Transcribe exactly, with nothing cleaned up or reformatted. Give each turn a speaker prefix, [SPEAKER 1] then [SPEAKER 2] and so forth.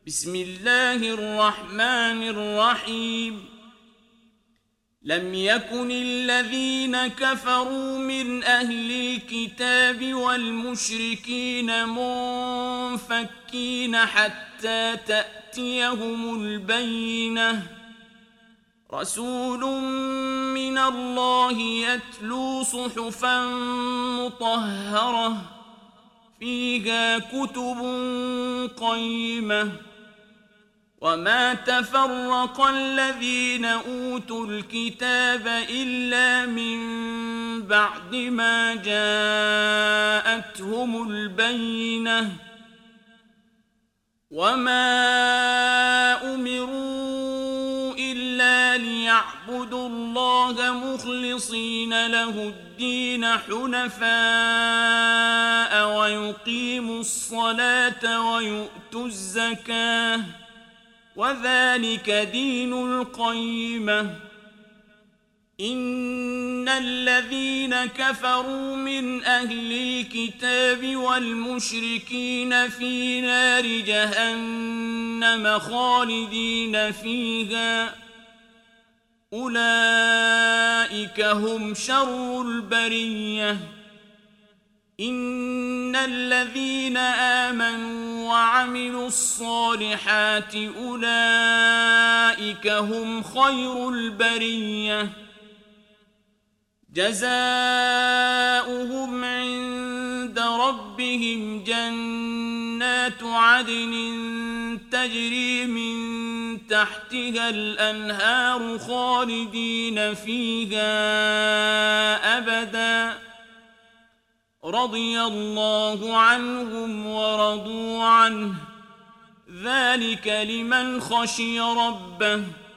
[SPEAKER 1] بسم الله الرحمن الرحيم لم يكن الذين كفروا من أهل الكتاب والمشركين منفكين حتى تأتيهم البينة رسول من الله يتلو صحفا مطهرة فيها كتب قيمة وما تفرق الذين أوتوا الكتاب إلا من بعد ما جاءتهم البينة وما أمروا إلا ليعبدوا الله مخلصين له الدين حنفاء ويقيموا الصلاة ويؤتوا الزكاة وذلك دين القيمة إن الذين كفروا من أهل الكتاب والمشركين في نار جهنم خالدين فيها أولئك هم شر البرية إن الذين آمنوا وعملوا الصالحات أولئك هم خير البرية جزاؤهم عند ربهم جنات عدن تجري من تحتها الأنهار خالدين فيها أبداً رضي الله عنهم ورضوا عنه ذلك لمن خشي ربه